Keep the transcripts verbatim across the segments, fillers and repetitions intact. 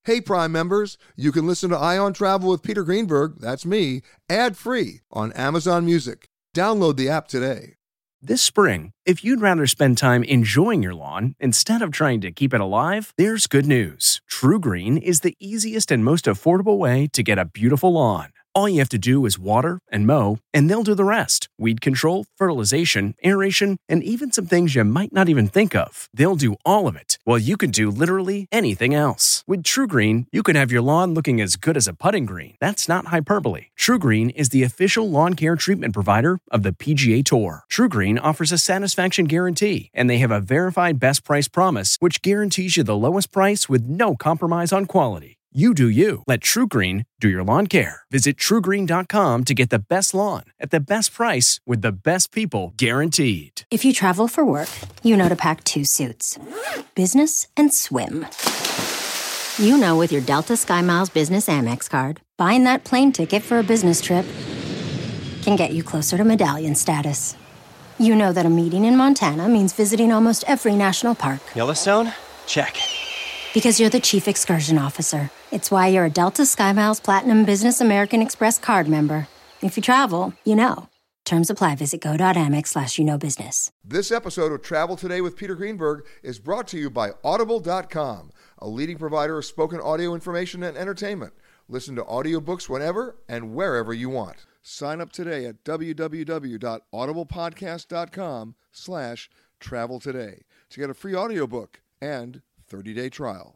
Hey, Prime members, you can listen to Eye on Travel with Peter Greenberg, that's me, ad-free on Amazon Music. Download the app today. This spring, if you'd rather spend time enjoying your lawn instead of trying to keep it alive, there's good news. TruGreen is the easiest and most affordable way to get a beautiful lawn. All you have to do is water and mow, and they'll do the rest. Weed control, fertilization, aeration, and even some things you might not even think of. They'll do all of it, while you can do literally anything else. With TruGreen, you can have your lawn looking as good as a putting green. That's not hyperbole. TruGreen is the official lawn care treatment provider of the P G A Tour. TruGreen offers a satisfaction guarantee, and they have a verified best price promise, which guarantees you the lowest price with no compromise on quality. You do you. Let TruGreen do your lawn care. Visit True Green dot com to get the best lawn at the best price with the best people guaranteed. If you travel for work, you know to pack two suits. Business and swim. You know with your Delta SkyMiles Business Amex card, buying that plane ticket for a business trip can get you closer to medallion status. You know that a meeting in Montana means visiting almost every national park. Yellowstone? Check. Because you're the chief excursion officer. It's why you're a Delta SkyMiles Platinum Business American Express card member. If you travel, you know. Terms apply. Visit go.amex slash you know business. This episode of Travel Today with Peter Greenberg is brought to you by Audible dot com, a leading provider of spoken audio information and entertainment. Listen to audiobooks whenever and wherever you want. Sign up today at www.audiblepodcast.com slash travel today to get a free audiobook and thirty-day trial.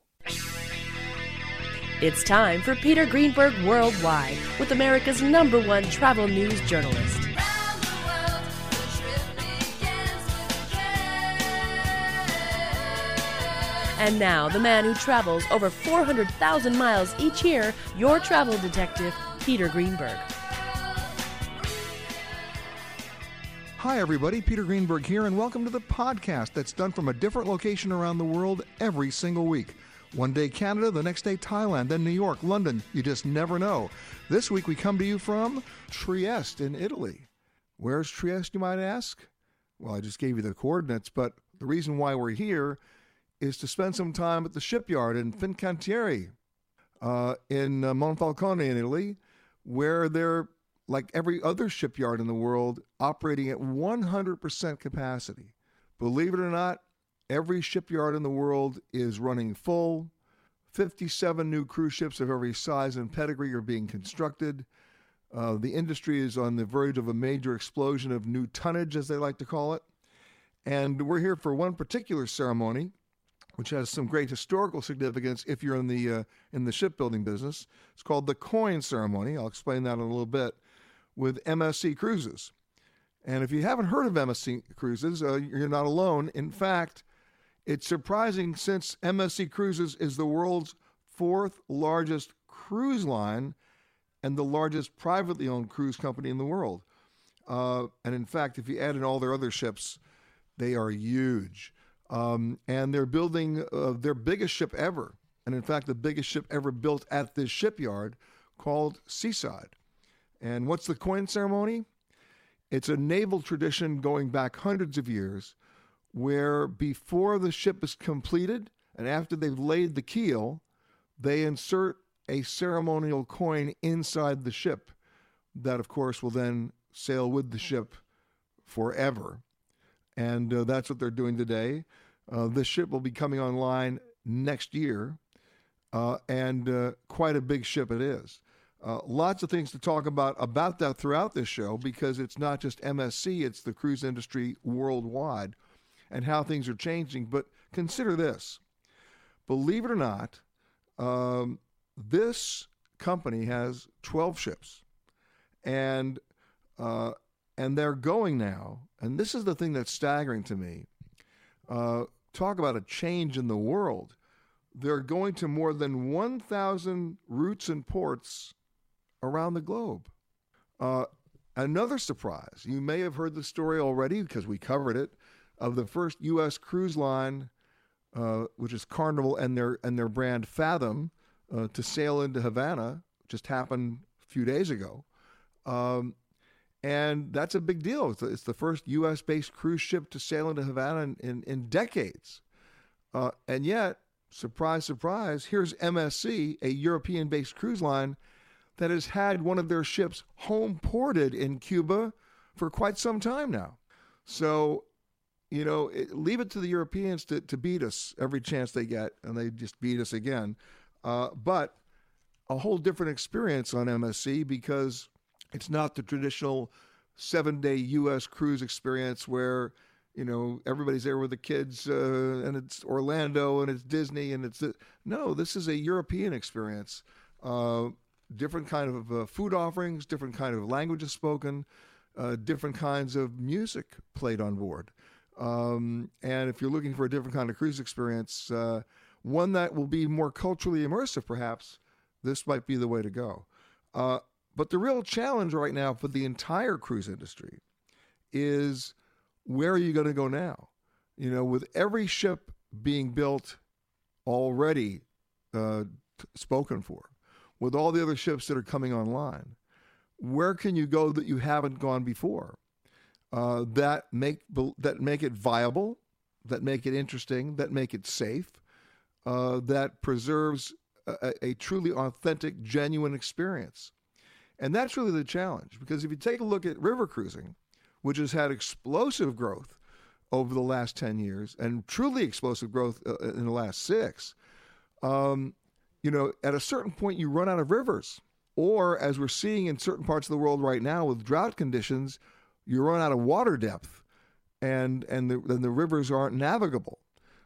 It's time for Peter Greenberg Worldwide with America's number one travel news journalist. And now, the man who travels over four hundred thousand miles each year, your travel detective, Peter Greenberg. Hi, everybody. Peter Greenberg here, and welcome to the podcast that's done from a different location around the world every single week. One day Canada, the next day Thailand, then New York, London. You just never know. This week we come to you from Trieste in Italy. Where's Trieste, you might ask? Well, I just gave you the coordinates, but the reason why we're here is to spend some time at the shipyard in Fincantieri uh, in uh, Monfalcone in Italy, where they're, like every other shipyard in the world, operating at one hundred percent capacity. Believe it or not, every shipyard in the world is running full. fifty-seven new cruise ships of every size and pedigree are being constructed. Uh, the industry is on the verge of a major explosion of new tonnage, as they like to call it. And we're here for one particular ceremony, which has some great historical significance if you're in the uh, in the shipbuilding business. It's called the Coin Ceremony. I'll explain that in a little bit, with M S C Cruises. And if you haven't heard of M S C Cruises, uh, you're not alone. In fact, it's surprising since M S C Cruises is the world's fourth largest cruise line and the largest privately owned cruise company in the world. Uh, and in fact, if you add in all their other ships, they are huge. Um, and they're building uh, their biggest ship ever. And in fact, the biggest ship ever built at this shipyard, called Seaside. And what's the coin ceremony? It's a naval tradition going back hundreds of years, where before the ship is completed and after they've laid the keel, they insert a ceremonial coin inside the ship that, of course, will then sail with the ship forever. And uh, that's what they're doing today. Uh, this ship will be coming online next year, uh, and uh, quite a big ship it is. Uh, lots of things to talk about about that throughout this show, because it's not just M S C, it's the cruise industry worldwide and how things are changing. But consider this. Believe it or not, um, this company has twelve ships, and uh, and they're going now, and this is the thing that's staggering to me. Uh, talk about a change in the world. They're going to more than one thousand routes and ports around the globe. Uh, another surprise, you may have heard the story already because we covered it, of the first U S cruise line, uh, which is Carnival and their and their brand Fathom, uh, to sail into Havana. Just happened a few days ago. Um, and that's a big deal. It's the, it's the first U S-based cruise ship to sail into Havana in, in, in decades. Uh, and yet, surprise, surprise, here's M S C, a European-based cruise line that has had one of their ships home ported in Cuba for quite some time now. So, you know, it, leave it to the Europeans to, to beat us every chance they get, and they just beat us again. Uh, but a whole different experience on M S C because it's not the traditional seven-day U S cruise experience where, you know, everybody's there with the kids uh, and it's Orlando and it's Disney and it's... No, this is a European experience. Uh, different kind of uh, food offerings, different kind of languages spoken, uh, different kinds of music played on board. Um, and if you're looking for a different kind of cruise experience, uh, one that will be more culturally immersive perhaps, this might be the way to go. Uh, but the real challenge right now for the entire cruise industry is, where are you going to go now? You know, with every ship being built already uh, t- spoken for, with all the other ships that are coming online, where can you go that you haven't gone before? Uh, that make that make it viable, that make it interesting, that make it safe, uh, that preserves a, a truly authentic, genuine experience. And that's really the challenge, because if you take a look at river cruising, which has had explosive growth over the last ten years and truly explosive growth uh, in the last six, um, you know, at a certain point you run out of rivers. Or, as we're seeing in certain parts of the world right now with drought conditions, you run out of water depth, and and the, then the rivers aren't navigable.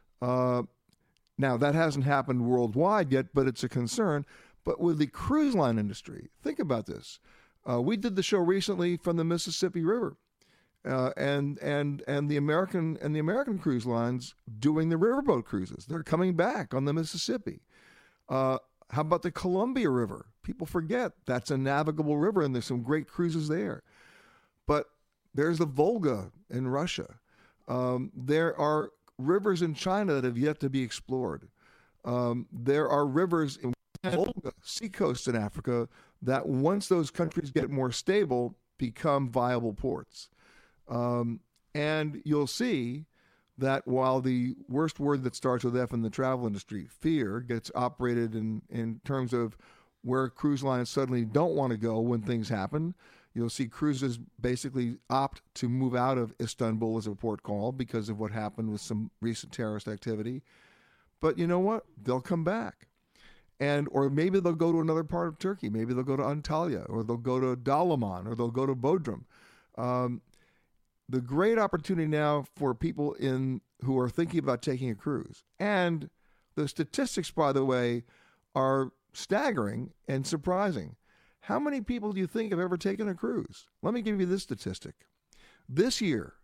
Uh, now, that hasn't happened worldwide yet, but it's a concern. But with the cruise line industry, think about this. Uh, we did the show recently from the Mississippi River, uh, and and and the American and the American cruise lines doing the riverboat cruises. They're coming back on the Mississippi. Uh, how about the Columbia River? People forget that's a navigable river, and there's some great cruises there. But there's the Volga in Russia. Um, there are rivers in China that have yet to be explored. Um, there are rivers in Volga, seacoast in Africa, that once those countries get more stable, become viable ports. Um, and you'll see that while the worst word that starts with F in the travel industry, fear, gets operated in, in terms of where cruise lines suddenly don't want to go when things happen, you'll see cruises basically opt to move out of Istanbul as a port call because of what happened with some recent terrorist activity. But you know what? They'll come back. And or maybe they'll go to another part of Turkey. Maybe they'll go to Antalya, or they'll go to Dalaman, or they'll go to Bodrum. Um, the great opportunity now for people in who are thinking about taking a cruise, and the statistics, by the way, are staggering and surprising. How many people do you think have ever taken a cruise? Let me give you this statistic. This year,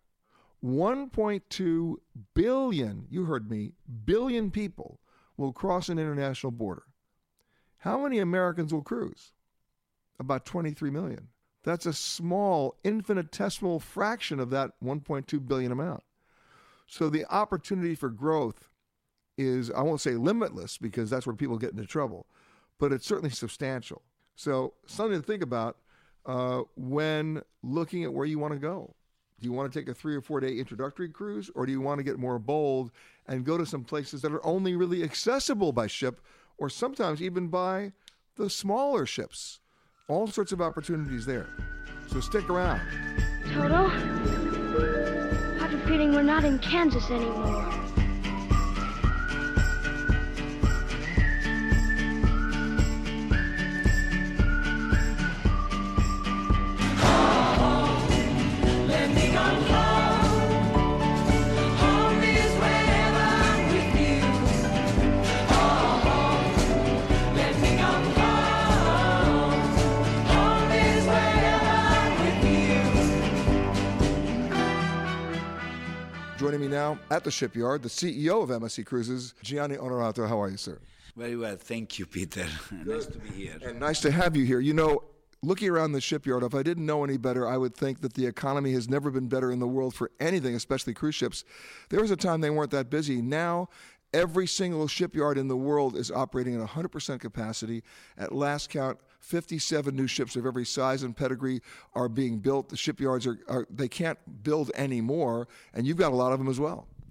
one point two billion, you heard me, billion people will cross an international border. How many Americans will cruise? About twenty-three million. That's a small, infinitesimal fraction of that one point two billion amount. So the opportunity for growth is, I won't say limitless, because that's where people get into trouble, but it's certainly substantial. So something to think about uh, when looking at where you want to go. Do you want to take a three or four day introductory cruise, or do you want to get more bold and go to some places that are only really accessible by ship, or sometimes even by the smaller ships? All sorts of opportunities there. So stick around. Toto, I have a feeling we're not in Kansas anymore. Joining me now at the shipyard, the C E O of M S C Cruises, Gianni Onorato. How are you, sir? Very well. Thank you, Peter. Nice to be here. And nice to have you here. You know, looking around the shipyard, if I didn't know any better, I would think that the economy has never been better in the world for anything, especially cruise ships. There was a time they weren't that busy. Now, every single shipyard in the world is operating at one hundred percent capacity. At last count, fifty-seven new ships of every size and pedigree are being built. The shipyards are, are they can't build any more, and you've got a lot of them as well.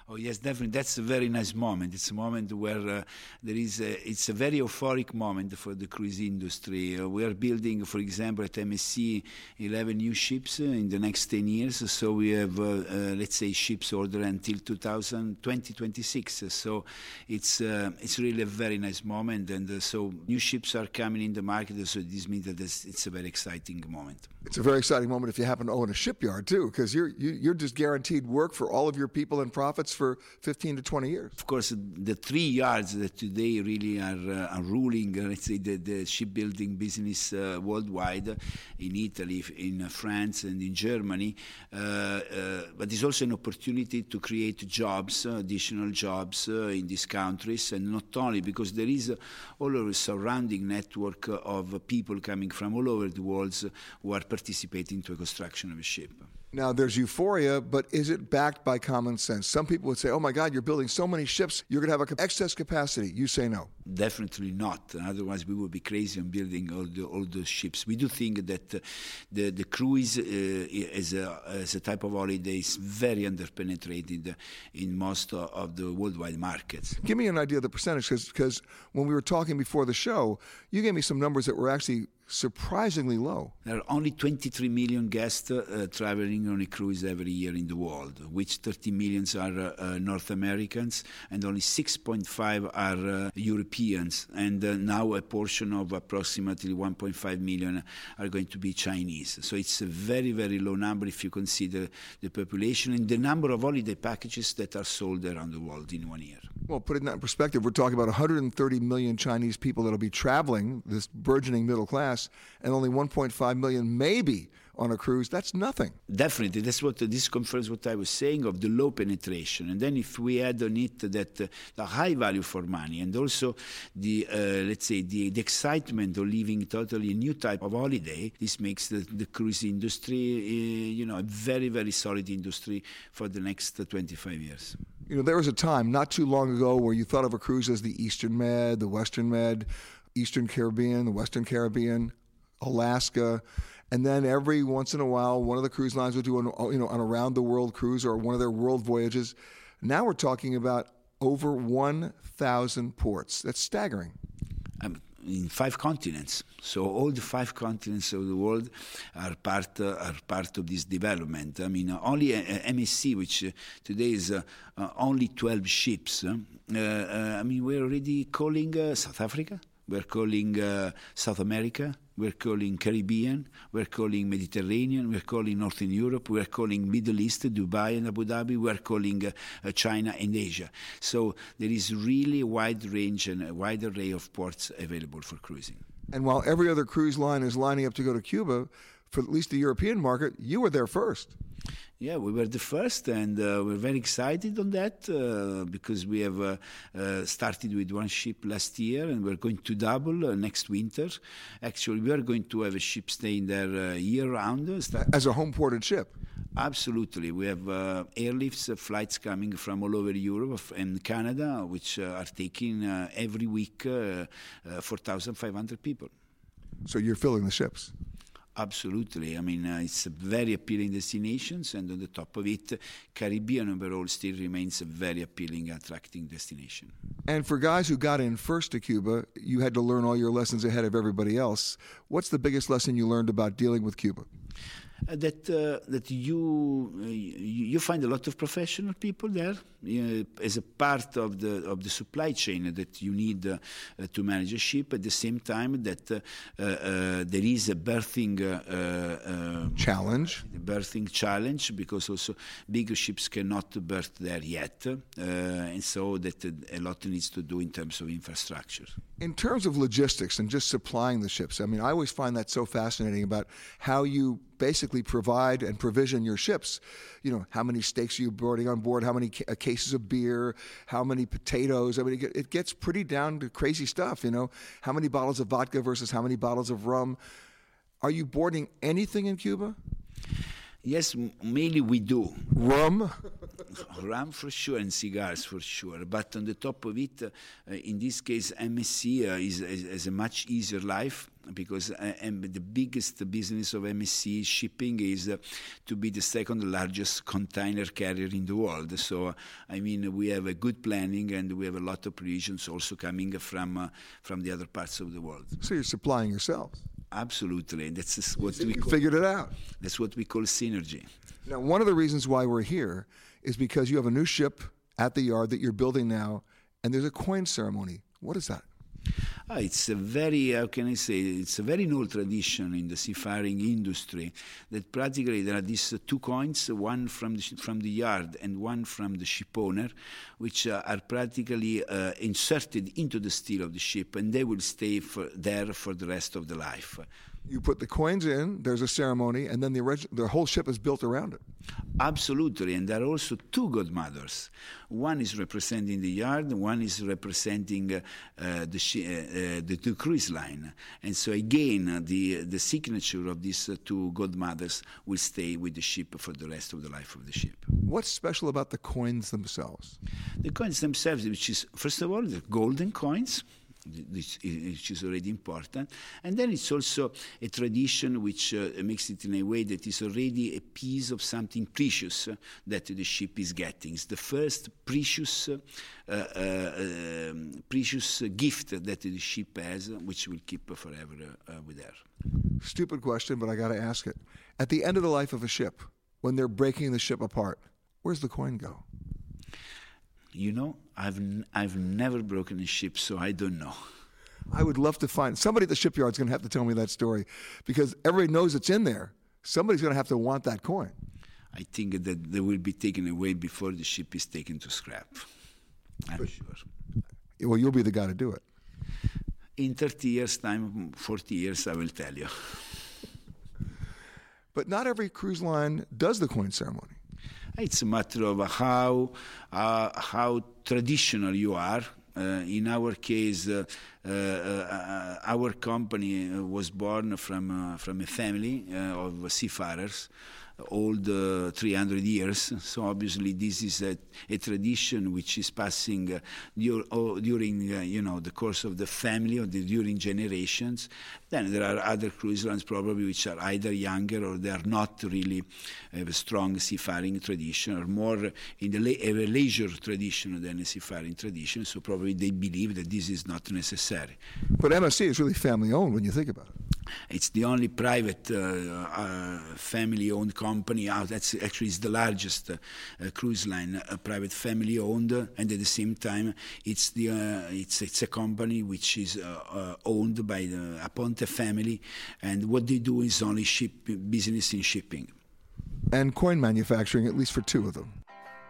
Oh yes, definitely. That's a very nice moment. It's a moment where uh, there is a, it's a very euphoric moment for the cruise industry. Uh, we are building, for example, at M S C, eleven new ships uh, in the next ten years. So we have, uh, uh, let's say, ships ordered until twenty twenty-six. So it's uh, it's really a very nice moment. And uh, so new ships are coming in the market. So this means that it's a very exciting moment. It's a very exciting moment if you happen to own a shipyard too, because you're you, you're just guaranteed work for all of your people and profits for fifteen to twenty years. Of course, the three yards that today really are, uh, are ruling, uh, let's say, the, the shipbuilding business uh, worldwide, in Italy, in uh, France, and in Germany. Uh, uh, but it's also an opportunity to create jobs, uh, additional jobs uh, in these countries, and not only because there is uh, all over a surrounding network of uh, people coming from all over the world uh, who are participating to a construction of a ship. Now, there's euphoria, but is it backed by common sense? Some people would say, oh my God, you're building so many ships, you're going to have an excess capacity. You say no. Definitely not. Otherwise, we would be crazy on building all the all those ships. We do think that uh, the the cruise uh, as a as a type of holiday is very underpenetrated in most of the worldwide markets. Give me an idea of the percentage, because when we were talking before the show, you gave me some numbers that were actually surprisingly low. There are only twenty-three million guests uh, traveling on a cruise every year in the world, which thirty millions are uh, uh, North Americans and only six point five are uh, Europeans. And uh, now a portion of approximately one point five million are going to be Chinese. So it's a very, very low number if you consider the population and the number of holiday packages that are sold around the world in one year. Well, put it in that perspective, we're talking about one hundred thirty million Chinese people that will be traveling, this burgeoning middle class, and only one point five million maybe on a cruise. That's nothing. Definitely. That's what uh, this confirms what I was saying of the low penetration. And then if we add on it that uh, the high value for money and also the, uh, let's say, the, the excitement of living totally a new type of holiday, this makes the, the cruise industry, uh, you know, a very, very solid industry for the next uh, twenty-five years. You know, there was a time not too long ago where you thought of a cruise as the Eastern Med, the Western Med, Eastern Caribbean, the Western Caribbean, Alaska, and then every once in a while, one of the cruise lines would do an, you know, an around-the-world cruise or one of their world voyages. Now we're talking about over one thousand ports. That's staggering. Um, in five continents. So all the five continents of the world are part uh, are part of this development. I mean, uh, only uh, M S C, which uh, today is uh, uh, only twelve ships. Uh, uh, I mean, we're already calling uh, South Africa. We're calling uh, South America. We're calling Caribbean. We're calling Mediterranean. We're calling Northern Europe. We're calling Middle East, Dubai and Abu Dhabi. We're calling uh, uh, China and Asia. So there is really a wide range and a wide array of ports available for cruising. And while every other cruise line is lining up to go to Cuba, for at least the European market, you were there first. Yeah, we were the first, and uh, we're very excited on that uh, because we have uh, uh, started with one ship last year, and we're going to double uh, next winter. Actually, we are going to have a ship staying there uh, year-round. As a home-ported ship? Absolutely. We have uh, airlifts, uh, flights coming from all over Europe and Canada, which uh, are taking uh, every week uh, uh, four thousand five hundred people. So you're filling the ships? Absolutely. I mean, uh, it's a very appealing destinations, and on the top of it, Caribbean overall still remains a very appealing, attracting destination. And for guys who got in first to Cuba, you had to learn all your lessons ahead of everybody else. What's the biggest lesson you learned about dealing with Cuba? Uh, that uh, that you, uh, you you find a lot of professional people there uh, as a part of the of the supply chain that you need uh, uh, to manage a ship. At the same time, that uh, uh, there is a berthing uh, uh, challenge, a berthing challenge, because also bigger ships cannot berth there yet, uh, and so that uh, a lot needs to do in terms of infrastructure. In terms of logistics and just supplying the ships, I mean, I always find that so fascinating about how you basically provide and provision your ships. You know, how many steaks are you boarding on board, how many ca- cases of beer, how many potatoes. I mean, it, get, it gets pretty down to crazy stuff, you know. How many bottles of vodka versus how many bottles of rum. Are you boarding anything in Cuba? Yes, mainly we do. Rum? rum for sure and cigars for sure. But on the top of it, uh, in this case, M S C uh, is, is, is a much easier life. Because uh, and the biggest business of M S C shipping is uh, to be the second largest container carrier in the world. So, I mean, we have a good planning and we have a lot of provisions also coming from uh, from the other parts of the world. So you're supplying yourselves. Absolutely. That's what so we you call, figured it out. That's what we call synergy. Now, one of the reasons why we're here is because you have a new ship at the yard that you're building now, and there's a coin ceremony. What is that? Ah, it's a very, how can I say, it's a very old tradition in the seafaring industry that practically there are these uh, two coins, one from the, from the yard and one from the ship owner, which uh, are practically uh, inserted into the steel of the ship, and they will stay for, there for the rest of the life. You put the coins in, there's a ceremony, and then the, reg- the whole ship is built around it. Absolutely, and there are also two godmothers. One is representing the yard, one is representing uh, uh, the, sh- uh, uh, the, the cruise line. And so again, uh, the, the signature of these uh, two godmothers will stay with the ship for the rest of the life of the ship. What's special about the coins themselves? The coins themselves, which is, first of all, the golden coins, which is already important. And then it's also a tradition which uh, makes it in a way that is already a piece of something precious uh, that the ship is getting. It's the first precious uh, uh, uh, precious gift that the ship has, which will keep forever uh, with her. Stupid question, but I got to ask it. At the end of the life of a ship, when they're breaking the ship apart, where's the coin go? You know, I've n- I've never broken a ship, so I don't know. I would love to find somebody at the shipyard's going to have to tell me that story, because everybody knows it's in there. Somebody's going to have to want that coin. I think that they will be taken away before the ship is taken to scrap. I'm but, sure. Well, you'll be the guy to do it. In thirty years' time, forty years, I will tell you. But not every cruise line does the coin ceremony. It's a matter of how uh, how traditional you are. Uh, in our case, uh, uh, uh, our company was born from uh, from a family uh, of seafarers, old uh, three hundred years. So obviously, this is a, a tradition which is passing uh, dur- oh, during uh, you know the course of the family or the, during generations. Then there are other cruise lines probably which are either younger or they are not really have a strong seafaring tradition, or more in the la- a leisure tradition than a seafaring tradition. So probably they believe that this is not necessary. But M S C is really family owned when you think about it. It's the only private uh, uh, family-owned company out. That's actually is the largest uh, uh, cruise line, uh, private family-owned, and at the same time, it's the uh, it's it's a company which is uh, uh, owned by the Aponte family, and what they do is only ship business in shipping and coin manufacturing, at least for two of them.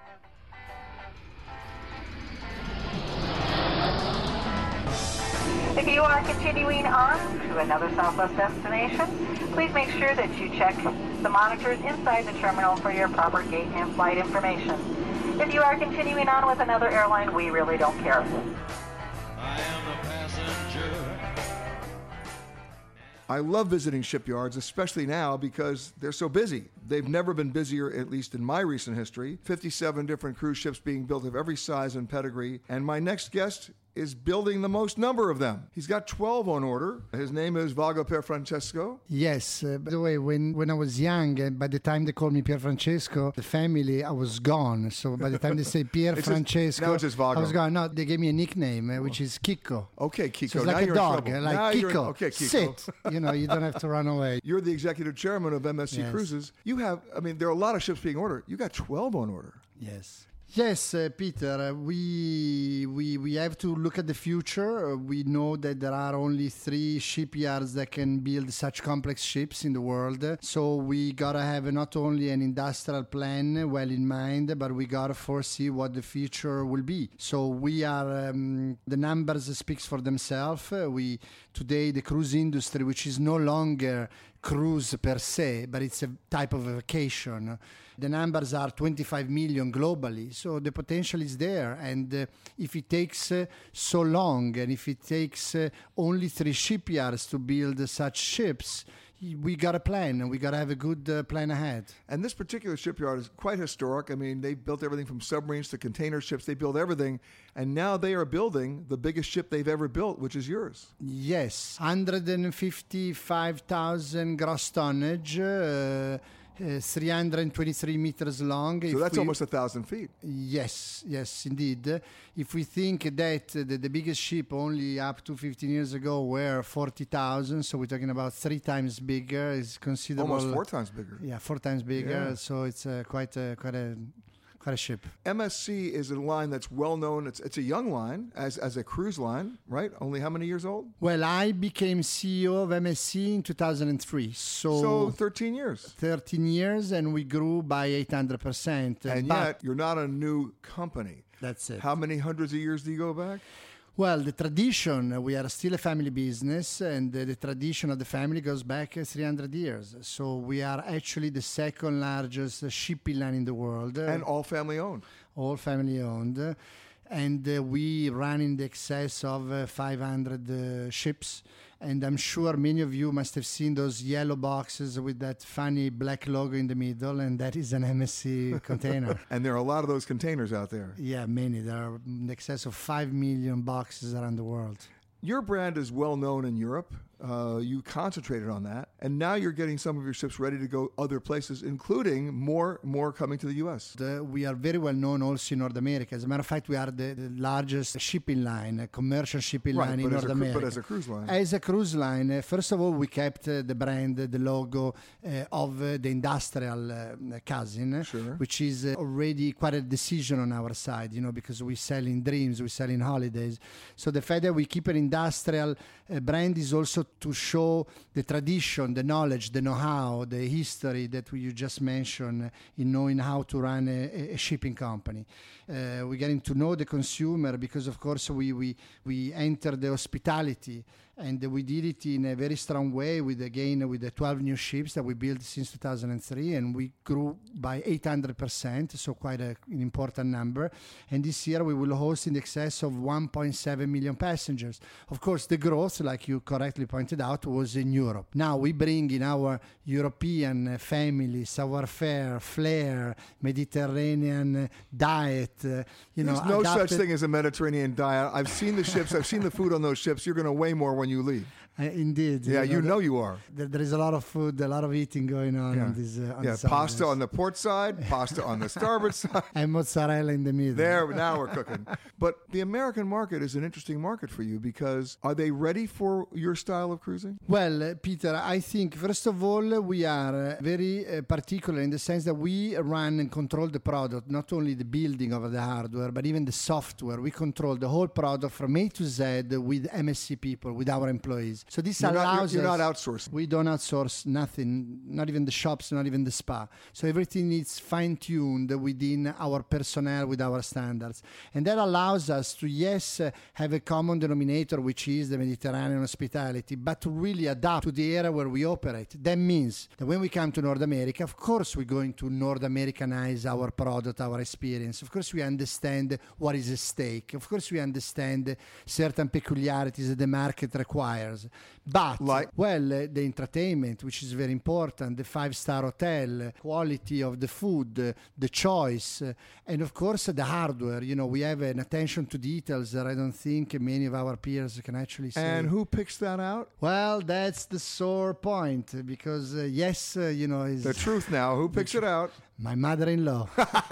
If you are continuing on to another Southwest destination, please make sure that you check the monitors inside the terminal for your proper gate and flight information. If you are continuing on with another airline, we really don't care. I am the passenger. I love visiting shipyards, especially now because they're so busy. They've never been busier, at least in my recent history. fifty-seven different cruise ships being built of every size and pedigree. And my next guest is building the most number of them. He's got twelve on order. His name is Vago Pierfrancesco. Yes. Uh, by the way, when, when I was young, uh, by the time they called me Pierfrancesco, the family, I was gone. So by the time they say Pierfrancesco, now it's just Vago. I was gone. No, they gave me a nickname, uh, which is Kiko. Okay, Kiko. So it's now like you're a dog, in trouble. like now Kiko. In, okay, Kiko. Sit. You know, you don't have to run away. You're the executive chairman of M S C Yes. Cruises. You have, I mean, there are a lot of ships being ordered. You got twelve on order. Yes. Yes, uh, Peter, uh, we, we we have to look at the future. Uh, we know that there are only three shipyards that can build such complex ships in the world. So we got to have not only an industrial plan well in mind, but we got to foresee what the future will be. So we are, um, the numbers speaks for themselves. Uh, we today, the cruise industry, which is no longer cruise per se, but it's a type of a vacation. The numbers are twenty-five million globally, so the potential is there. And uh, if it takes uh, so long, and if it takes uh, only three shipyards to build uh, such ships, we got a plan, and we got to have a good uh, plan ahead. And this particular shipyard is quite historic. I mean, they built everything from submarines to container ships. They built everything. And now they are building the biggest ship they've ever built, which is yours. Yes, one hundred fifty-five thousand gross tonnage, uh, uh, three hundred twenty-three meters long. So If that's we- almost a thousand feet. Yes, yes, indeed. If we think that uh, the, the biggest ship only up to fifteen years ago were forty thousand, so we're talking about three times bigger. It's considerable. Almost four times bigger. Yeah, four times bigger. Yeah. So it's uh, quite a quite a quite a ship. M S C is a line that's well known. It's it's a young line as as a cruise line, right? Only how many years old? Well, I became C E O of M S C in two thousand three. So, So thirteen years. thirteen years, and we grew by eight hundred percent. And But yet you're not a new company. that's it. How many hundreds of years do you go back? Well, the tradition, uh, we are still a family business, and uh, the tradition of the family goes back uh, three hundred years. So we are actually the second largest uh, shipping line in the world. uh, And all family owned. all family owned. uh, And uh, we run in the excess of uh, five hundred uh, ships. And I'm sure many of you must have seen those yellow boxes with that funny black logo in the middle, and that is an M S C container. And there are a lot of those containers out there. Yeah, many. There are in excess of five million boxes around the world. Your brand is well known in Europe. Uh, you concentrated on that. And now you're getting some of your ships ready to go other places, including more more coming to the U S. The, we are very well known also in North America. As a matter of fact, we are the, the largest shipping line, a commercial shipping Right, line in but as North a cru- America. but as a cruise line. As a cruise line, uh, first of all, we kept uh, the brand, uh, the logo uh, of uh, the industrial uh, cousin, Sure. which is uh, already quite a decision on our side, you know, because we sell in dreams, we sell in holidays. So the fact that we keep an industrial uh, brand is also to show the tradition, the knowledge, the know-how, the history that we, you just mentioned in knowing how to run a, a shipping company. Uh, we're getting to know the consumer because, of course, we, we, we enter the hospitality, and we did it in a very strong way with, again, with the twelve new ships that we built since two thousand three, and we grew by eight hundred percent, so quite a, an important number. And this year we will host in excess of one point seven million passengers. Of course, the growth, like you correctly pointed out, was in Europe. Now we bring in our European family, savoir-faire, flair, Mediterranean diet. Uh, you There's know, no adapted- such thing as a Mediterranean diet. I've seen the ships. I've seen the food on those ships. You're going to weigh more when you leave. Uh, indeed. Yeah, you know you are. There, there is a lot of food, a lot of eating going on Yeah, on this. Uh, on yeah this pasta islands. on the port side, pasta on the starboard side. And mozzarella in the middle. There, now we're cooking. But the American market is an interesting market for you because are they ready for your style of cruising? Well, uh, Peter, I think first of all uh, we are uh, very uh, particular in the sense that we run and control the product, not only the building of the hardware, but even the software. We control the whole product from A to Z with M S C people, with our employees. So this You're not, allows you're, you're us. not outsourcing. We don't outsource nothing, not even the shops, not even the spa. So everything is fine-tuned within our personnel, with our standards. And that allows us to, yes, uh, have a common denominator, which is the Mediterranean hospitality, but to really adapt to the area where we operate. That means that when we come to North America, of course we're going to North Americanize our product, our experience. Of course we understand what is at stake. Of course we understand certain peculiarities that the market requires. But, Like? well, uh, the entertainment, which is very important, the five-star hotel, uh, quality of the food, uh, the choice, uh, and of course uh, the hardware. You know, we have an attention to details that I don't think many of our peers can actually say. And who picks that out? Well, that's the sore point, uh, because, uh, yes, uh, you know, is The truth now. Who picks it out? my mother-in-law,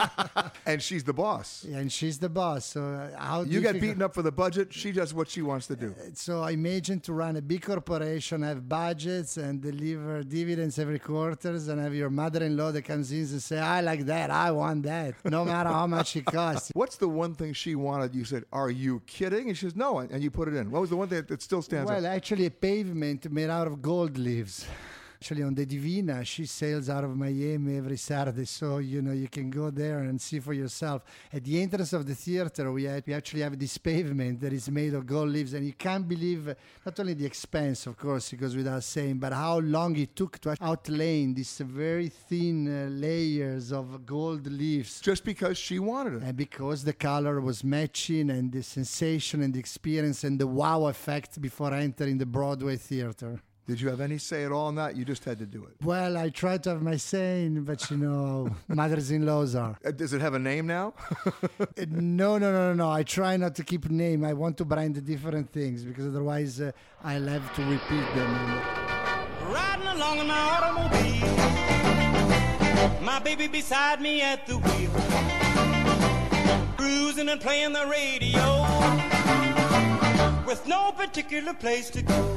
And she's the boss. and she's the boss. So uh, how You get difficult- beaten up for the budget. She does what she wants to do. So I imagine to run a big corporation, have budgets and deliver dividends every quarters, and have your mother-in-law that comes in and say, I like that, I want that, no matter how much it costs. What's the one thing she wanted? You said, "Are you kidding?" And she says, "No," and you put it in. What was the one thing that still stands Well, out? actually a pavement made out of gold leaves. Actually, on the Divina, she sails out of Miami every Saturday, so you know you can go there and see for yourself. At the entrance of the theater, we, had, we actually have this pavement that is made of gold leaves, and you can't believe uh, not only the expense, of course, it goes without saying, but how long it took to outlane these very thin uh, layers of gold leaves. Just because she wanted it. And because the color was matching, and the sensation and the experience and the wow effect before entering the Broadway theater. Did you have any say at all in that? You just had to do it. Well, I try to have my say, but you know, mothers-in-laws are. Uh, Does it have a name now? Uh, no, no, no, no, no. I try not to keep name. I want to brand the different things because otherwise uh, I'll have to repeat them. Riding along in my automobile, my baby beside me at the wheel, cruising and playing the radio with no particular place to go.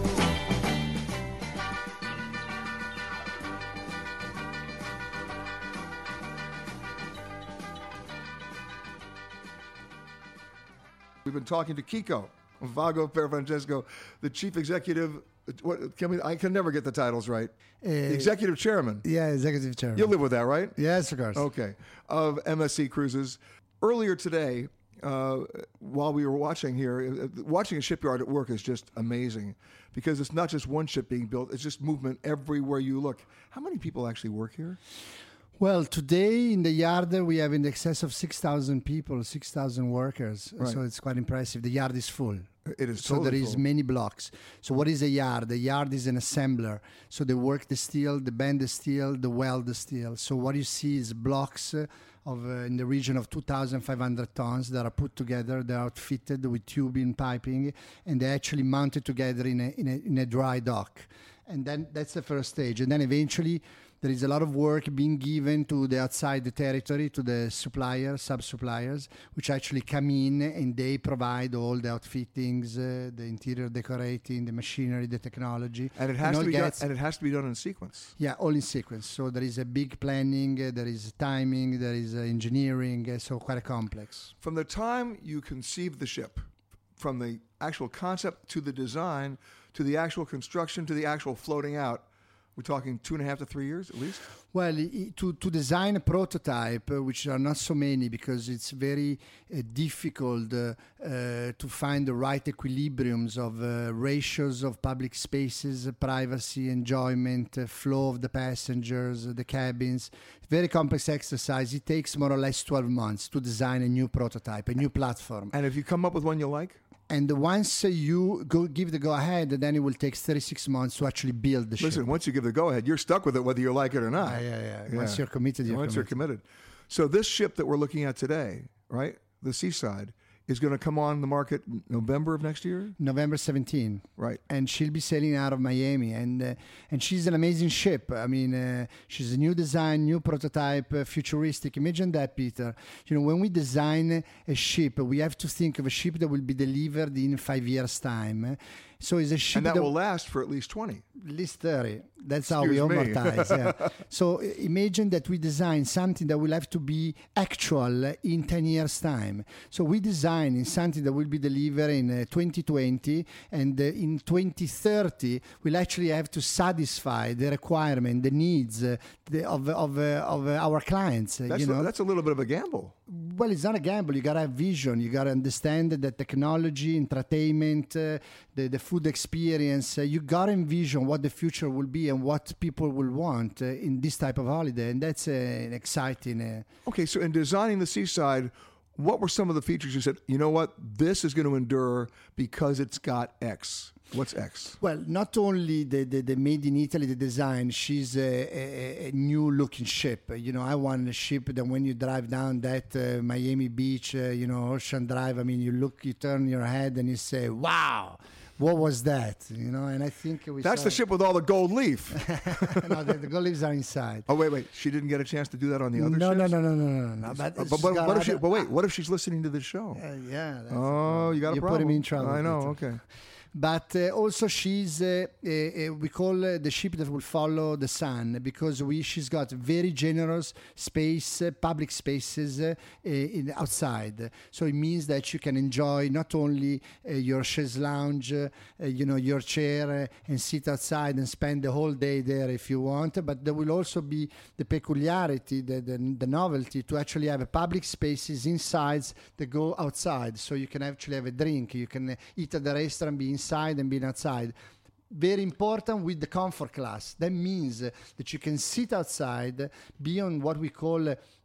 We've been talking to Kiko Vago Pierfrancesco, the chief executive. What can we? I can never get the titles right. Uh, executive chairman. Yeah, executive chairman. You live with that, right? Yes, of course. Okay. Of M S C Cruises. Earlier today, uh, while we were watching here, uh, watching a shipyard at work is just amazing because it's not just one ship being built; it's just movement everywhere you look. How many people actually work here? Well, today in the yard we have in excess of six thousand people, six thousand workers. Right. So it's quite impressive. The yard is full. It is so totally there is full. many blocks. So what is a yard? The yard is an assembler. So they work the steel, they bend the steel, they weld the steel. So what you see is blocks uh, of uh, in the region of two thousand five hundred tons that are put together. They're outfitted with tubing, piping, and they're actually mounted together in a, in a, in a dry dock. And then that's the first stage. And then eventually there is a lot of work being given to the outside the territory, to the suppliers, sub-suppliers, which actually come in and they provide all the outfittings, uh, the interior decorating, the machinery, the technology. And it has and to be done, gets, and it has to be done in sequence. Yeah, all in sequence. So there is a big planning, uh, there is timing, there is uh, engineering, uh, so quite a complex. From the time you conceive the ship, from the actual concept to the design, to the actual construction, to the actual floating out, we're talking two and a half to three years at least? Well, i- to, to design a prototype, uh, which are not so many because it's very uh, difficult uh, uh, to find the right equilibriums of uh, ratios of public spaces, uh, privacy, enjoyment, uh, flow of the passengers, uh, the cabins. Very complex exercise. It takes more or less twelve months to design a new prototype, a new platform. And if you come up with one you like? And once uh, you go give the go-ahead, then it will take thirty-six months to actually build the ship. Listen, once you give the go-ahead, you're stuck with it whether you like it or not. Yeah, yeah, yeah. Once you're committed, you're Once committed. you're committed. So this ship that we're looking at today, right, the Seaside, is going to come on the market November of next year? November seventeenth. Right. And she'll be sailing out of Miami. And uh, and she's an amazing ship. I mean, uh, she's a new design, new prototype, uh, futuristic. Imagine that, Peter. You know, when we design a ship, we have to think of a ship that will be delivered in five years' time. So it's a ship And that will last for at least twenty. At least thirty. That's how we Excuse me. amortize. Yeah. So uh, imagine that we design something that will have to be actual in ten years' time. So we design in something that will be delivered in uh, twenty twenty, and uh, in twenty thirty we'll actually have to satisfy the requirement, the needs uh, the, of of uh, of uh, our clients. Uh, That's, you know, a, that's a little bit of a gamble. well, it's not a gamble. You gotta have vision. You gotta understand that technology, entertainment, uh, the the food experience. Uh, you gotta envision what the future will be and what people will want uh, in this type of holiday, and that's uh, an exciting. Uh, Okay, so in designing the Seaside, what were some of the features you said, you know what, this is going to endure because it's got X? What's X? Well, not only the, the, the made in Italy, the design, she's a, a, a new looking ship. You know, I want a ship that when you drive down that uh, Miami Beach, uh, you know, Ocean Drive, I mean, you look, you turn your head and you say, wow, what was that? You know, and I think we That's saw the ship with all the gold leaf. no, the, the gold leaves are inside. Oh, wait, wait. She didn't get a chance to do that on the other No, no, ships? no, no, no, no, no. But, Uh, she's but, but, got what if she, other- but wait, what if she's listening to the show? Uh, yeah. That's Oh, you got a you problem. put him in trouble. I know, Peter. okay. But uh, also she's, uh, uh, uh, we call uh, the ship that will follow the sun because we she's got very generous space, uh, public spaces uh, uh, in, outside. So it means that you can enjoy not only uh, your chaise lounge, uh, uh, you know, your chair uh, and sit outside and spend the whole day there if you want, but there will also be the peculiarity, the, the, the novelty to actually have a public spaces inside that go outside. So you can actually have a drink, you can uh, eat at the restaurant, be inside and being outside. Very important with the comfort class. That means uh, that you can sit outside, be on what we call uh,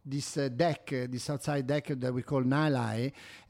this uh, deck, uh, this outside deck that we call Nile Eye,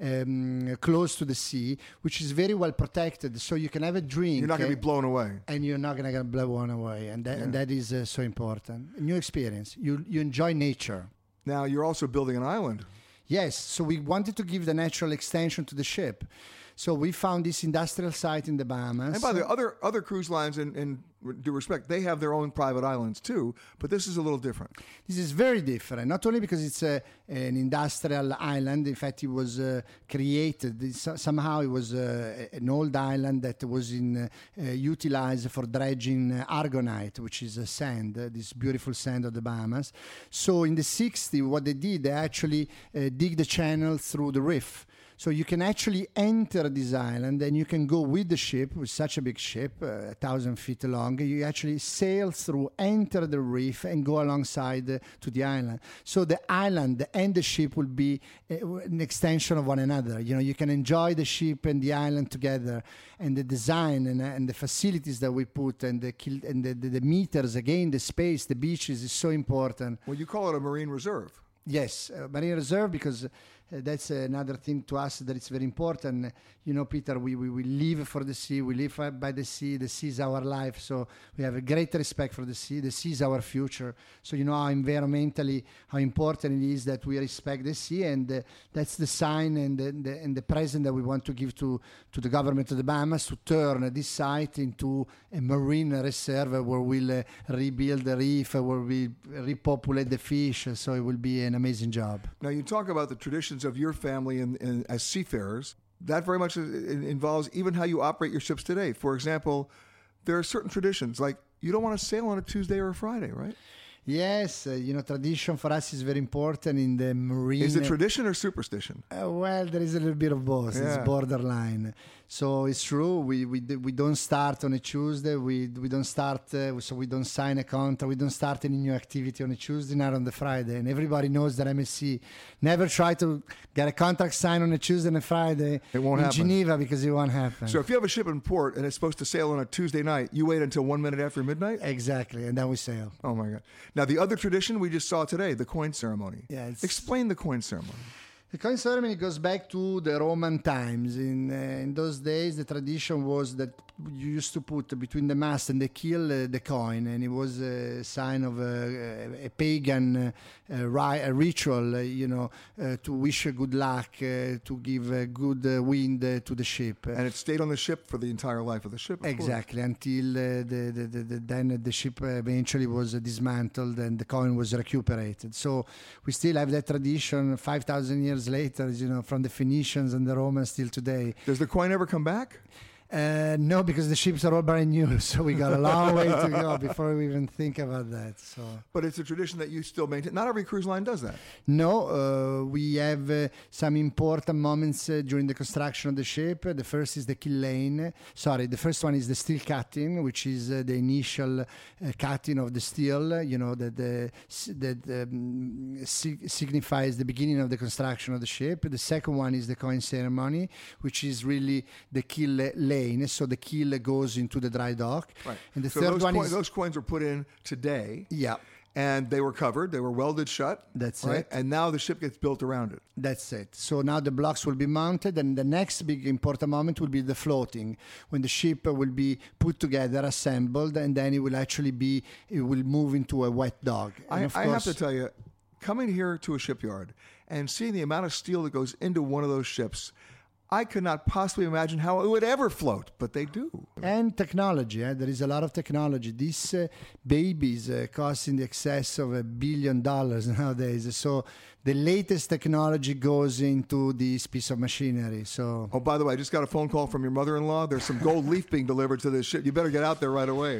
um, close to the sea, which is very well protected, so you can have a drink. You're not going to uh, be blown away. And you're not going to get blown away, and that, Yeah. and that is uh, so important. A new experience. You you enjoy nature. Now, you're also building an island. Yes, so we wanted to give the natural extension to the ship. So we found this industrial site in the Bahamas. And by the way, other other cruise lines, in, in due respect, they have their own private islands too, but this is a little different. This is very different, not only because it's a, an industrial island. In fact, it was uh, created, it's, somehow it was uh, an old island that was in, uh, uh, utilized for dredging uh, argonite, which is a sand, uh, this beautiful sand of the Bahamas. So in the sixties, what they did, they actually uh, dig the channel through the reef. So you can actually enter this island and you can go with the ship, with such a big ship, uh, a thousand feet long. You actually sail through, enter the reef and go alongside uh, to the island. So the island and the ship will be uh, an extension of one another. You know, you can enjoy the ship and the island together, and the design and, uh, and the facilities that we put and the, kil- and the, the, the meters, again, the space, the beaches is so important. Well, you call it a marine reserve. Yes, uh, marine reserve, because uh, that's another thing to us that it's very important. You know, Peter, we, we, we live for the sea, we live uh, by the sea, the sea is our life, so we have a great respect for the sea. The sea is our future. So you know how environmentally, how important it is that we respect the sea, and uh, that's the sign and the, the, and the present that we want to give to, to the government of the Bahamas, to turn this site into a marine reserve where we'll uh, rebuild the reef, where we repopulate the fish, so it will be an amazing job. Now, you talk about the traditions of your family and, and as seafarers. That very much involves even how you operate your ships today. For example, there are certain traditions, like you don't want to sail on a Tuesday or a Friday, right? Yes, uh, you know, tradition for us is very important in the marine. Is it tradition or superstition? Uh, well, there is a little bit of both. Yeah. It's borderline. So it's true. We we we don't start on a Tuesday. We we don't start. Uh, so we don't sign a contract. We don't start any new activity on a Tuesday, not on the Friday. And everybody knows that M S C never try to get a contract signed on a Tuesday and a Friday. It won't in happen. Geneva, because it won't happen. So if you have a ship in port and it's supposed to sail on a Tuesday night, you wait until one minute after midnight? Exactly, and then we sail. Oh my God! Now the other tradition we just saw today, the coin ceremony. Yeah, it's- Explain the coin ceremony. The coin ceremony goes back to the Roman times. In uh, in those days, the tradition was that you used to put between the mast and the keel uh, the coin, and it was a sign of a, a pagan uh, uh, ri- a ritual, uh, you know, uh, to wish good luck, uh, to give uh, good uh, wind uh, to the ship. And it stayed on the ship for the entire life of the ship. Of Exactly, until uh, the, the, the, the then the ship eventually was uh, dismantled and the coin was recuperated. So we still have that tradition five thousand years later, you know, from the Phoenicians and the Romans till today. Does the coin ever come back? Uh, no, because the ships are all brand new, so we got a long way to go before we even think about that. So, but it's a tradition that you still maintain. Not every cruise line does that. No, uh, we have uh, some important moments uh, during the construction of the ship. The first is the keel lane. Sorry, the first one is the steel cutting, which is uh, the initial uh, cutting of the steel. You know that the, that um, si- signifies the beginning of the construction of the ship. The second one is the coin ceremony, which is really the keel lane. So the keel goes into the dry dock. Right. And the so third those, one coins, is those coins were put in today. Yeah. And they were covered. They were welded shut. That's right? it. And now the ship gets built around it. That's it. So now the blocks will be mounted, and the next big important moment will be the floating, when the ship will be put together, assembled, and then it will actually be, it will move into a wet dock. I, And of I have course- to tell you, coming here to a shipyard and seeing the amount of steel that goes into one of those ships, I could not possibly imagine how it would ever float, but they do. And technology, eh? There is a lot of technology. These uh, babies uh, cost in the excess of a billion dollars nowadays. So the latest technology goes into this piece of machinery. So, oh, by the way, I just got a phone call from your mother-in-law. There's some gold leaf being delivered to this ship. You better get out there right away.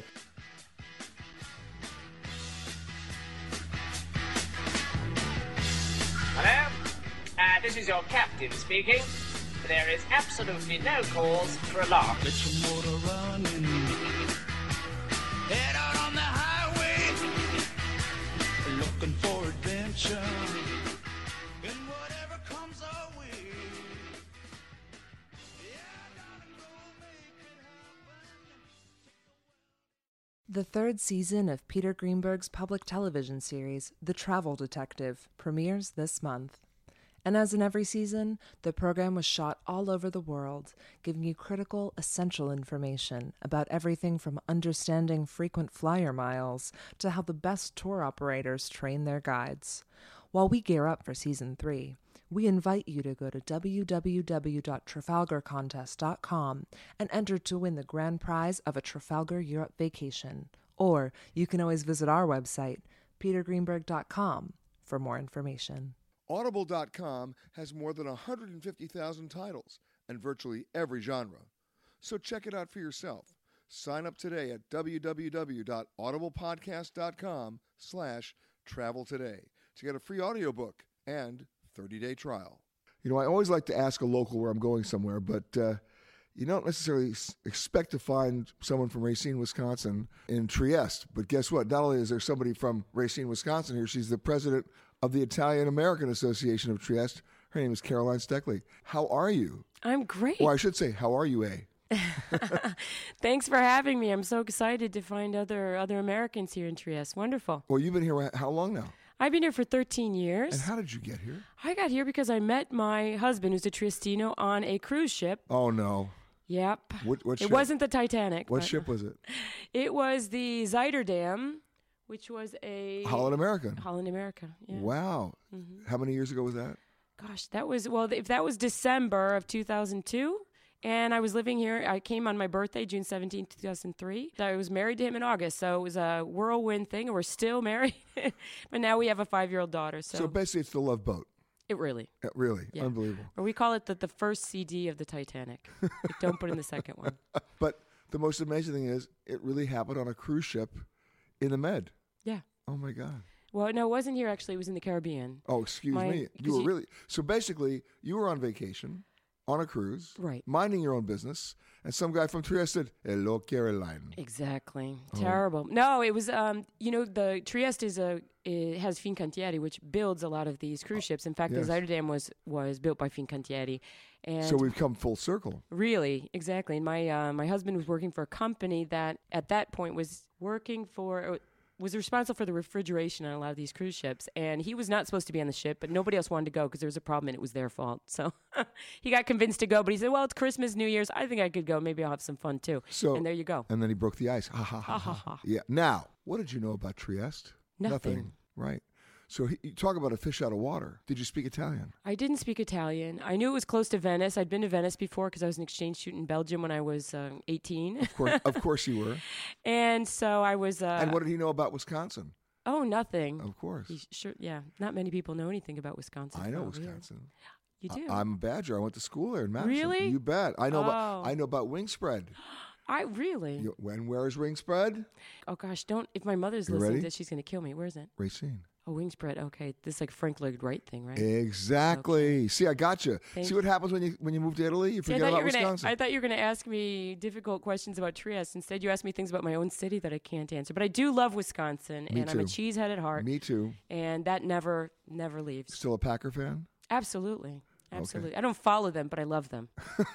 Hello? Uh, this is your captain speaking. There is absolutely no cause for alarm. Get your motor running. Head out on the highway. Looking for adventure. And whatever comes our way. The third season of Peter Greenberg's public television series, The Travel Detective, premieres this month. And as in every season, the program was shot all over the world, giving you critical, essential information about everything from understanding frequent flyer miles to how the best tour operators train their guides. While we gear up for season three, we invite you to go to w w w dot trafalgar contest dot com and enter to win the grand prize of a Trafalgar Europe vacation. Or you can always visit our website, peter greenberg dot com, for more information. Audible dot com has more than one hundred fifty thousand titles and virtually every genre. So check it out for yourself. Sign up today at w w w dot audible podcast dot com slash travel today to get a free audiobook and thirty-day trial. You know, I always like to ask a local where I'm going somewhere, but uh, you don't necessarily s- expect to find someone from Racine, Wisconsin in Trieste. But guess what? Not only is there somebody from Racine, Wisconsin here, she's the president of the Italian-American Association of Trieste. Her name is Caroline Steckley. How are you? I'm great. Or I should say, how are you, A? Thanks for having me. I'm so excited to find other other Americans here in Trieste. Wonderful. Well, you've been here how long now? I've been here for thirteen years. And how did you get here? I got here because I met my husband, who's a Triestino, on a cruise ship. Oh, no. Yep. What, what it ship? wasn't the Titanic. What ship was it? It was the Zuiderdam, which was a... Holland American. Holland America, yeah. Wow. Mm-hmm. How many years ago was that? Gosh, that was, well, if that was December of two thousand two, and I was living here, I came on my birthday, June seventeenth, two thousand three. I was married to him in August, so it was a whirlwind thing, and we're still married. But now we have a five-year-old daughter. So, so basically it's the Love Boat. It really. Uh, really? Yeah. Unbelievable. Or we call it the, the first C D of the Titanic. Like, don't put in the second one. But the most amazing thing is it really happened on a cruise ship in the Med. Yeah. Oh, my God. Well, no, it wasn't here, actually. It was in the Caribbean. Oh, excuse My, me. You were you, really... So basically, you were on vacation, on a cruise, right, minding your own business, and some guy from Trieste said, hello, Caroline. Exactly. Oh. Terrible. No, it was, um, you know, the Trieste is a, it has Fincantieri, which builds a lot of these cruise ships. In fact, yes. the Zuiderdam was, was built by Fincantieri. And so we've come full circle. Really, exactly. And my, uh, my husband was working for a company that at that point was working for... was responsible for the refrigeration on a lot of these cruise ships. And he was not supposed to be on the ship, but nobody else wanted to go because there was a problem and it was their fault. So he got convinced to go, but he said, well, it's Christmas, New Year's. I think I could go. Maybe I'll have some fun too. So, and there you go. And then he broke the ice. Ha, ha, ha, ha, ha. Yeah. Now, what did you know about Trieste? Nothing. Nothing. Right. So he, you talk about a fish out of water. Did you speak Italian? I didn't speak Italian. I knew it was close to Venice. I'd been to Venice before because I was an exchange student in Belgium when I was uh, eighteen. Of course, of course you were. And so I was... Uh, and what did he know about Wisconsin? Oh, nothing. Of course. He sure, yeah. Not many people know anything about Wisconsin. I know oh, Wisconsin. Yeah. You do? I, I'm a Badger. I went to school there in Madison. Really? You bet. I know oh. about I know about wing spread. I really? You, when where is wing spread? Oh gosh, don't! If my mother's you listening ready? to this, she's going to kill me. Where is it? Racine. Oh, wing spread. Okay, this is like Frank Lloyd Wright thing, right? Exactly. Okay. See, I got you. Thank See what happens when you when you move to Italy? You See, forget about you gonna, Wisconsin. I thought you were going to ask me difficult questions about Trieste. Instead, you asked me things about my own city that I can't answer. But I do love Wisconsin, me and too. I'm a cheesehead at heart. Me too. And that never, never leaves. Still a Packer fan? Absolutely, absolutely. Okay. I don't follow them, but I love them.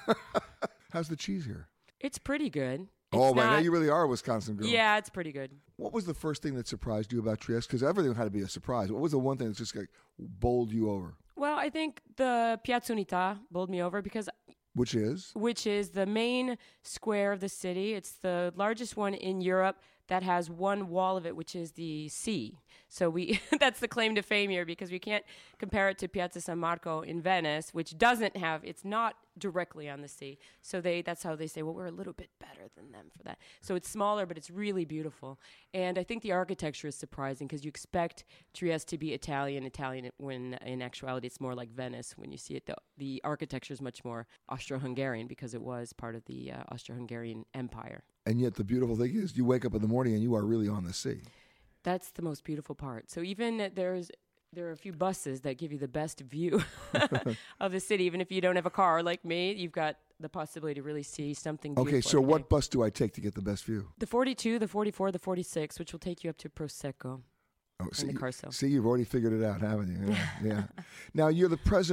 How's the cheese here? It's pretty good. It's oh, man, now you really are a Wisconsin girl. Yeah, it's pretty good. What was the first thing that surprised you about Trieste? Because everything had to be a surprise. What was the one thing that just like bowled you over? Well, I think the Piazza Unità bowled me over because... Which is? Which is the main square of the city. It's the largest one in Europe that has one wall of it, which is the sea. So we that's the claim to fame here because we can't compare it to Piazza San Marco in Venice, which doesn't have, it's not directly on the sea. So they that's how they say, well, we're a little bit better than them for that. So it's smaller, but it's really beautiful. And I think the architecture is surprising because you expect Trieste to be Italian, Italian when in actuality it's more like Venice when you see it. The, the architecture is much more Austro-Hungarian because it was part of the uh, Austro-Hungarian Empire. And yet the beautiful thing is you wake up in the morning and you are really on the sea. That's the most beautiful part. So even there's there are a few buses that give you the best view of the city. Even if you don't have a car like me, you've got the possibility to really see something beautiful. Okay, so what bus do I take to get the best view? The forty-two, the forty-four, the forty-six, which will take you up to Prosecco. Oh, see, and the Carso. See, you've already figured it out, haven't you? Yeah. yeah. Now, you're the president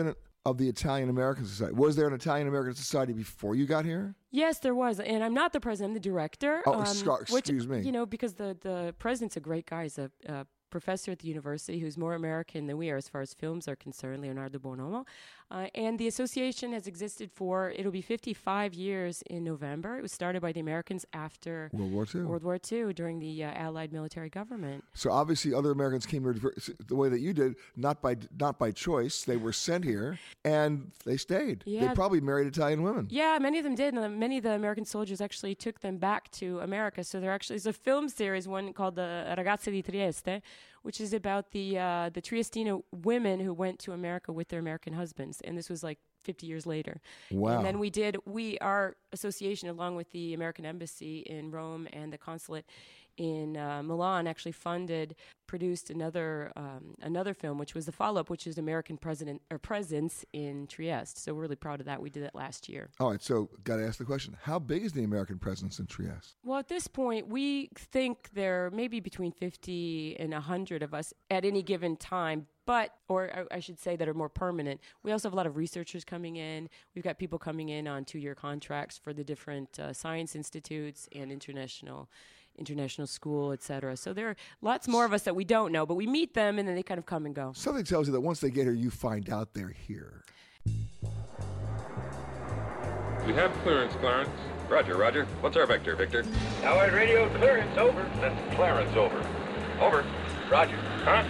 of the Italian American Society. Was there an Italian American Society before you got here? Yes, there was, and I'm not the president. I'm the director. Oh, um, excuse which, me. You know, because the the president's a great guy. He's a uh, professor at the university who's more American than we are as far as films are concerned, Leonardo Bonomo. Uh, and the association has existed for, it'll be fifty-five years in November. It was started by the Americans after World War Two. World War Two during the uh, Allied military government. So obviously other Americans came here to, the way that you did, not by not by choice. They were sent here, and they stayed. Yeah. They probably married Italian women. Yeah, many of them did. And many of the American soldiers actually took them back to America. So there actually is a film series, one called the Ragazze di Trieste, which is about the uh, the Triestino women who went to America with their American husbands. And this was like fifty years later. Wow. And then we did, we, our association, along with the American Embassy in Rome and the consulate in uh, Milan, actually funded, produced another um, another film, which was the follow-up, which is American President or Presence in Trieste. So we're really proud of that. We did it last year. All right, so got to ask the question, how big is the American presence in Trieste? Well, at this point, we think there may be between fifty and one hundred of us at any given time, but, or I should say that are more permanent. We also have a lot of researchers coming in. We've got people coming in on two-year contracts for the different uh, science institutes and international international school, et cetera. So there are lots more of us that we don't know, but we meet them and then they kind of come and go. Something tells you that once they get here, you find out they're here. We have clearance, Clarence. Roger, Roger. What's our vector, Victor? Howard radio clearance, over. That's Clarence, over. Over. Roger. Huh?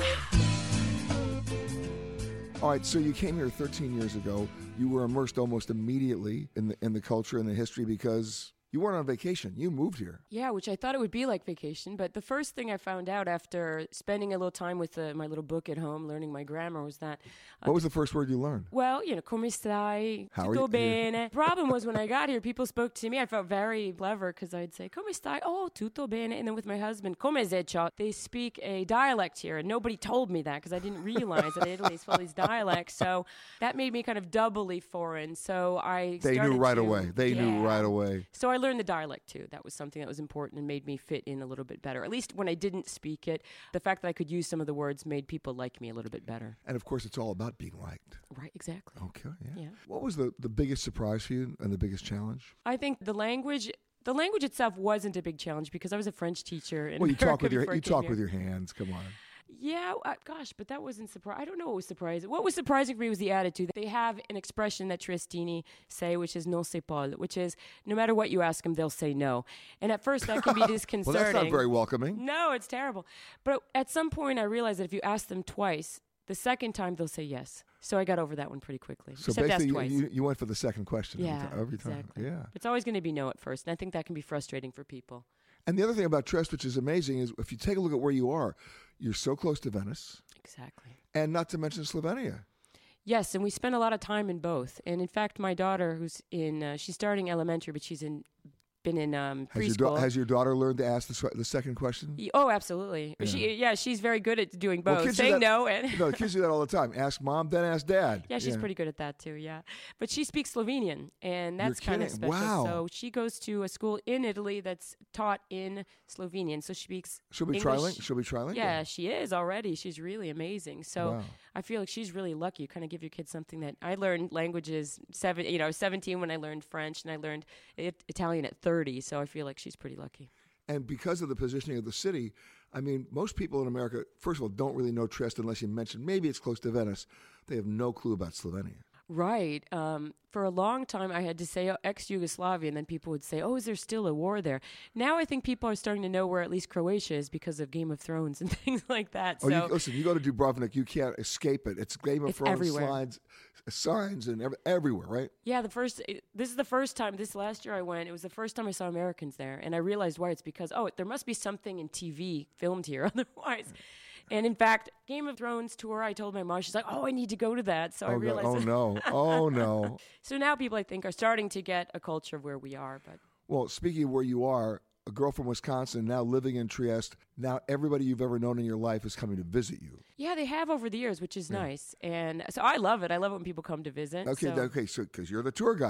All right, so you came here thirteen years ago. You were immersed almost immediately in the in the culture and the history because you weren't on vacation. You moved here. Yeah, which I thought it would be like vacation. But the first thing I found out after spending a little time with uh, my little book at home, learning my grammar, was that... Uh, what was the first word you learned? Well, you know, come stai? How Tutto are you? bene? The problem was when I got here, people spoke to me. I felt very clever because I'd say, come stai? Oh, tutto bene. And then with my husband, come zeccio? They speak a dialect here. And nobody told me that because I didn't realize that Italy's full of these dialects. So that made me kind of doubly foreign. So I They started knew right to, away. They yeah. knew right away. So I learned the dialect too. That was something that was important and made me fit in a little bit better. At least when I didn't speak it, the fact that I could use some of the words made people like me a little bit better. And of course, it's all about being liked. Right, exactly. Okay, yeah. Yeah. What was the, the biggest surprise for you and the biggest challenge? I think the language... The language itself wasn't a big challenge because I was a French teacher in Well, you America talk with your before I you came talk here. with your hands. Come on. Yeah, uh, gosh, but that wasn't surprising. I don't know what was surprising. What was surprising for me was the attitude. They have an expression that Triestini say, which is non se può, which is no matter what you ask them, they'll say no. And at first that can be disconcerting. Well, that's not very welcoming. No, it's terrible. But at some point I realized that if you ask them twice, the second time they'll say yes. So I got over that one pretty quickly. So Except ask basically, twice. you, you went for the second question Yeah, every, ti- every time. exactly. Yeah. It's always going to be no at first, and I think that can be frustrating for people. And the other thing about Trieste, which is amazing, is if you take a look at where you are, you're so close to Venice. Exactly. And not to mention Slovenia. Yes, and we spend a lot of time in both. And in fact, my daughter, who's in, uh, she's starting elementary, but she's in, been in um, Has your, preschool. da- has your daughter learned to ask the, sw- the second question? Y- Oh, absolutely. Yeah. She, yeah, she's very good at doing Well, both, kids do saying that- no and no, kids do that all the time. Ask mom, then ask dad. yeah, she's pretty good at that too. Yeah, but she speaks Slovenian, and You're that's kind of kidding. special. Wow. So she goes to a school in Italy that's taught in Slovenian. So she speaks. She'll be English. trilingual. She'll be trilingual. Yeah, she is already. She's really amazing. So Wow. I feel like she's really lucky. You kind of give your kids something that I learned languages seven. You know, I was seventeen when I learned French, and I learned it, Italian at thirty. So I feel like she's pretty lucky. And because of the positioning of the city, I mean, most people in America, first of all, don't really know Trieste unless you mention maybe it's close to Venice. They have no clue about Slovenia. Right. Um, for a long time, I had to say oh, ex-Yugoslavia, and then people would say, oh, is there still a war there? Now I think people are starting to know where at least Croatia is because of Game of Thrones and things like that. Oh, so you, listen, you go to Dubrovnik, you can't escape it. It's Game of It's Thrones everywhere. slides, signs, and every, everywhere, right? Yeah, the first. It, this is the first time. This last year I went. It was the first time I saw Americans there, and I realized why. It's because oh, there must be something in T V filmed here, otherwise. And in fact, Game of Thrones tour. I told my mom. She's like, "Oh, I need to go to that." So I Oh, God. realized. Oh, no. Oh, no. So now people, I think, are starting to get a culture of where we are. But Well, speaking of where you are, a girl from Wisconsin now living in Trieste. Now everybody you've ever known in your life is coming to visit you. yeah, they have over the years, which is nice. And so I love it. I love it when people come to visit. Okay, so- okay, so because you're the tour guide.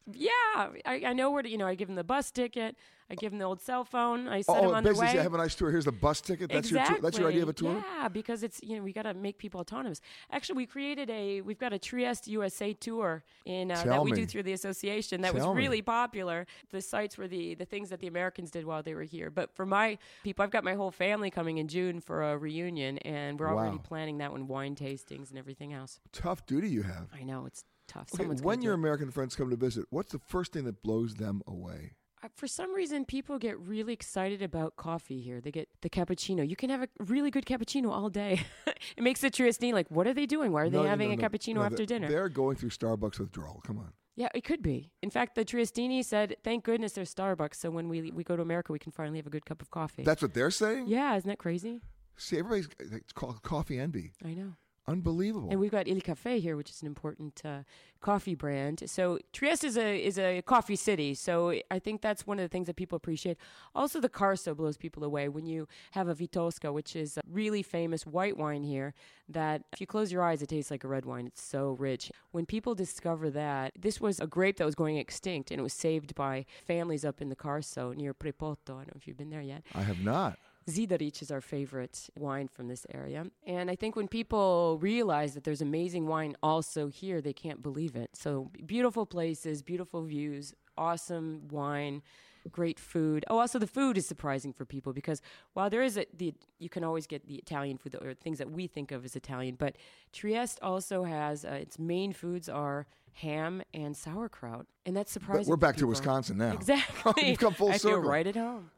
Yeah, I, I know where to, you know, I give them the bus ticket. I give them the old cell phone. I set oh, them on their way. basically, say, have a nice tour. Here's the bus ticket. That's exactly. your tour? That's your idea of a tour? Yeah, because it's, you know, we got to make people autonomous. Actually, we created a, we've got a Trieste U S A tour in uh, that we me. do through the association that Tell was really me. popular. The sites were the, the things that the Americans did while they were here. But for my people, I've got my whole family coming in June for a reunion, and we're Wow. already planning that one, wine tastings and everything else. Tough duty you have. I know, it's tough. Okay, Someone's when gonna your do it. American friends come to visit, what's the first thing that blows them away? Uh, For some reason, people get really excited about coffee here. They get the cappuccino. You can have a really good cappuccino all day. It makes the Triestine like, what are they doing? Why are No, they no, having no, a no. cappuccino No, after they're- dinner? They're going through Starbucks withdrawal. Come on. Yeah, it could be. In fact, the Triestini said, thank goodness there's Starbucks, so when we we go to America, we can finally have a good cup of coffee. That's what they're saying? Yeah, isn't that crazy? See, everybody's it's called coffee envy. I know. Unbelievable. And we've got Il Caffè here, which is an important uh, coffee brand. So Trieste is a is a coffee city. So I think that's one of the things that people appreciate. Also, the Carso blows people away when you have a Vitosca, which is a really famous white wine here. That if you close your eyes, it tastes like a red wine. It's so rich. When people discover that this was a grape that was going extinct, and it was saved by families up in the Carso near Prepoto. I don't know if you've been there yet. I have not. Zidaric is our favorite wine from this area. And I think when people realize that there's amazing wine also here, they can't believe it. So beautiful places, beautiful views, awesome wine, great food. Oh, also the food is surprising for people because while there is a, the you can always get the Italian food or things that we think of as Italian, but Trieste also has uh, its main foods are ham and sauerkraut. And that's surprising. But we're back to people. Wisconsin now. Exactly. You've come full I circle. feel right at home.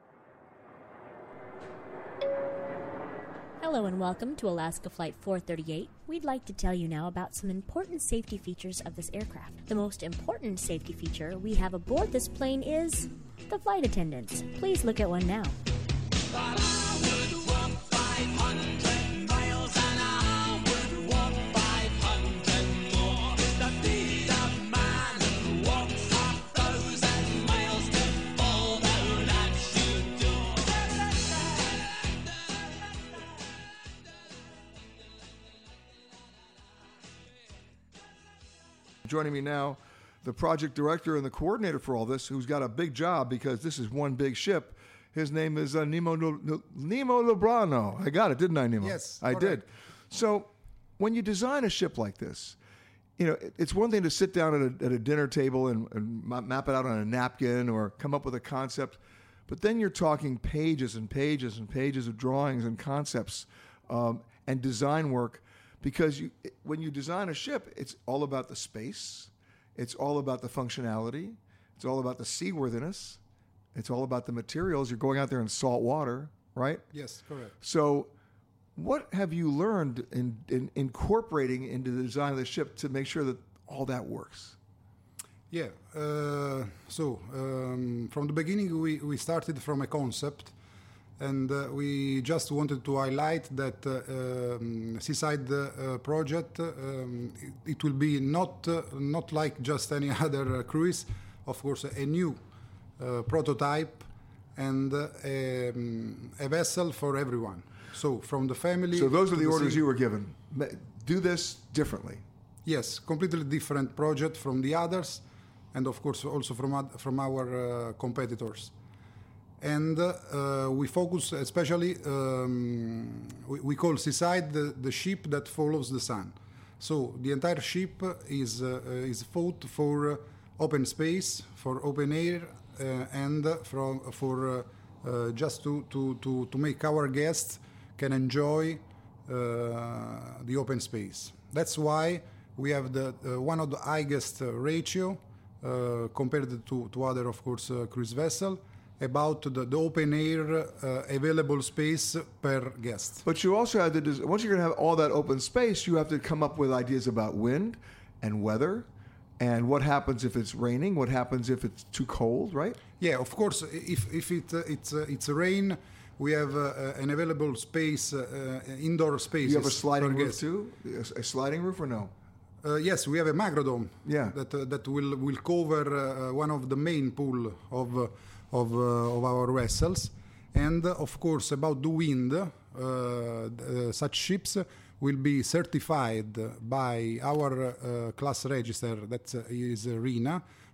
Hello and welcome to Alaska Flight four thirty-eight. We'd like to tell you now about some important safety features of this aircraft. The most important safety feature we have aboard this plane is the flight attendants. Please look at one now. Joining me now, the project director and the coordinator for all this, who's got a big job because this is one big ship. His name is uh, Nemo Lu- Nemo Lubrano. I got it, didn't I, Nemo? Yes, I correct. did. So when you design a ship like this, you know, it- it's one thing to sit down at a, at a dinner table and, and ma- map it out on a napkin or come up with a concept, but then you're talking pages and pages and pages of drawings and concepts um, and design work. Because you, when you design a ship, it's all about the space, it's all about the functionality, it's all about the seaworthiness, it's all about the materials. You're going out there in salt water, right? Yes, correct. So what have you learned in, in incorporating into the design of the ship to make sure that all that works? Yeah, uh, so um, from the beginning we, we started from a concept. And uh, we just wanted to highlight that uh, um, Seaside uh, project, um, it, it will be not uh, not like just any other uh, cruise, of course, a new uh, prototype and uh, a, um, a vessel for everyone. So from the family. So those are to the orders sea- you were given. Do this differently. Yes, completely different project from the others, and of course also from oth- from our uh, competitors. And uh, we focus especially, um, we, we call Seaside the, the ship that follows the sun. So the entire ship is uh, is fought for uh, open space, for open air, uh, and from for uh, uh, just to, to, to, to make our guests can enjoy uh, the open space. That's why we have the uh, one of the highest uh, ratio uh, compared to, to other, of course, uh, cruise vessel about the, the open air uh, available space per guest. But you also have to, des- once you're going to have all that open space, you have to come up with ideas about wind and weather and what happens if it's raining, what happens if it's too cold, right? Yeah, of course, if, if it, uh, it's, uh, it's rain, we have uh, an available space, uh, uh, indoor spaces. You have a sliding per roof guest. too? A a sliding roof or no? Uh, yes, we have a macrodome. Yeah. That uh, that will will cover uh, one of the main pool of uh, of uh, of our vessels, and uh, of course about the wind, uh, uh, such ships will be certified by our uh, class register that uh, is uh, RINA,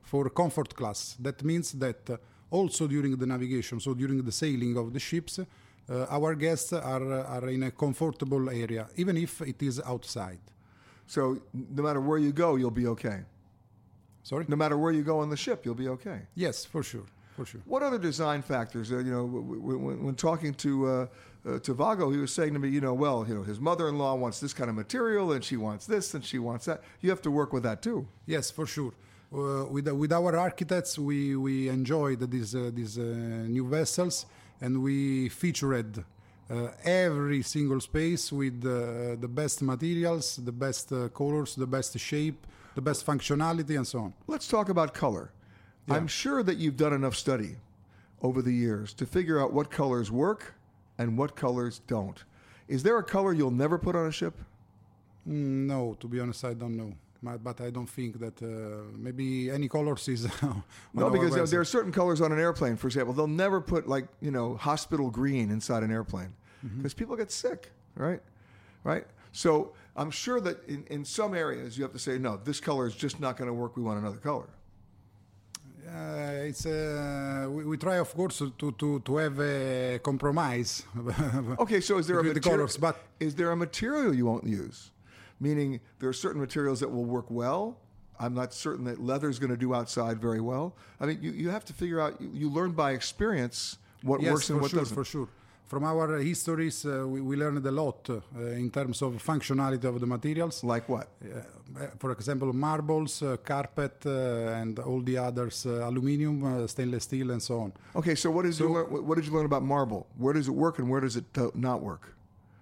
for comfort class. That means that uh, also during the navigation, so during the sailing of the ships, uh, our guests are, are in a comfortable area, even if it is outside. So no matter where you go, you'll be okay? Sorry? No matter where you go on the ship, you'll be okay? Yes, for sure, for sure. What other design factors, uh, you know, w- w- when, when talking to uh, uh, to Vago, he was saying to me, you know, well, you know, his mother-in-law wants this kind of material, and she wants this, and she wants that. You have to work with that too. Yes, for sure. Uh, with with our architects, we we enjoyed these uh, these uh, new vessels, and we featured uh, every single space with uh, the best materials, the best uh, colors, the best shape, the best functionality, and so on. Let's talk about color. Yeah. I'm sure that you've done enough study over the years to figure out what colors work and what colors don't. Is there a color you'll never put on a ship? Mm, no, to be honest, I don't know. But I don't think that uh, maybe any colors is. No, because you know, there are certain colors on an airplane. For example, they'll never put like you know hospital green inside an airplane because mm-hmm. people get sick, right? Right. So I'm sure that in, in some areas you have to say no. This color is just not going to work. We want another color. Uh, it's uh, we, we try, of course, to to to have a compromise. Okay, so is there a the material? colors, but is there a material you won't use? Meaning there are certain materials that will work well. I'm not certain that leather is going to do outside very well. I mean, you, you have to figure out, you, you learn by experience what yes, works and what sure, doesn't. For sure. From our histories, uh, we, we learned a lot uh, in terms of functionality of the materials. Like what? Uh, for example, marbles, uh, carpet, uh, and all the others, uh, aluminium, uh, stainless steel, and so on. Okay, so what, is so, you learn, what did you learn about marble? Where does it work and where does it to- not work?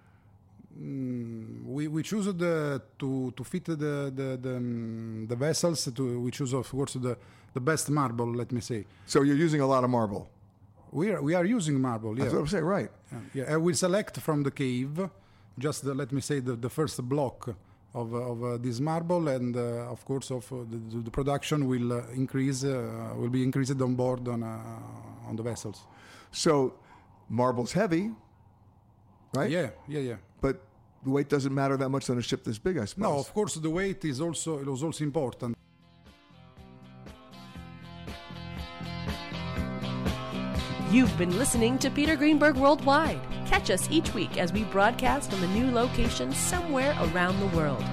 Mm, we we choose the to to fit the the the, um, the vessels. To we choose of course the the best marble. Let me say. So you're using a lot of marble. We are we are using marble. Yeah, that's what I'm saying. Right. Yeah, yeah. And we select from the cave, just the, let me say the, the first block of of uh, this marble, and uh, of course of uh, the, the production will uh, increase uh, will be increased on board on uh, on the vessels. So, marble's heavy. Right? Yeah, yeah, yeah. But the weight doesn't matter that much on a ship this big, I suppose. No, of course the weight is also it was also important. You've been listening to Peter Greenberg Worldwide. Catch us each week as we broadcast from a new location somewhere around the world.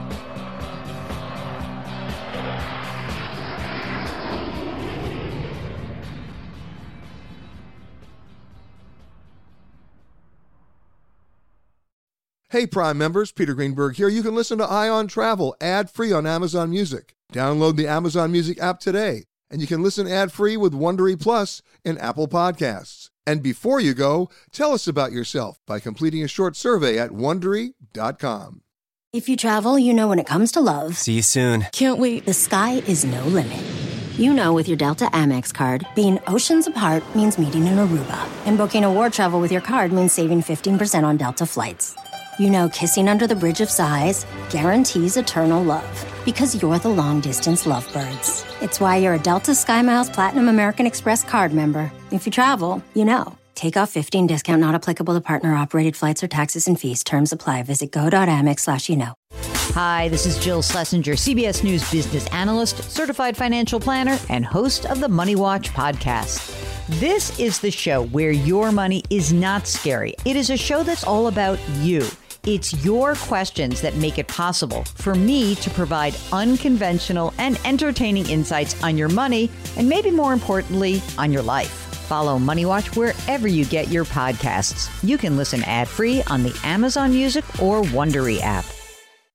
Hey, Prime members, Peter Greenberg here. You can listen to Eye on Travel ad-free on Amazon Music. Download the Amazon Music app today, and you can listen ad-free with Wondery Plus in Apple Podcasts. And before you go, tell us about yourself by completing a short survey at Wondery dot com. If you travel, you know when it comes to love. See you soon. Can't wait. The sky is no limit. You know with your Delta Amex card, being oceans apart means meeting in Aruba. And booking a war travel with your card means saving fifteen percent on Delta flights. You know kissing under the bridge of sighs guarantees eternal love. Because you're the long-distance lovebirds. It's why you're a Delta SkyMiles Platinum American Express card member. If you travel, you know. Take off fifteen discount not applicable to partner-operated flights or taxes and fees. Terms apply. Visit go.amex slash you know. Hi, this is Jill Schlesinger, C B S News business analyst, certified financial planner, and host of the Money Watch podcast. This is the show where your money is not scary. It is a show that's all about you. It's your questions that make it possible for me to provide unconventional and entertaining insights on your money, and maybe more importantly, on your life. Follow Money Watch wherever you get your podcasts. You can listen ad-free on the Amazon Music or Wondery app.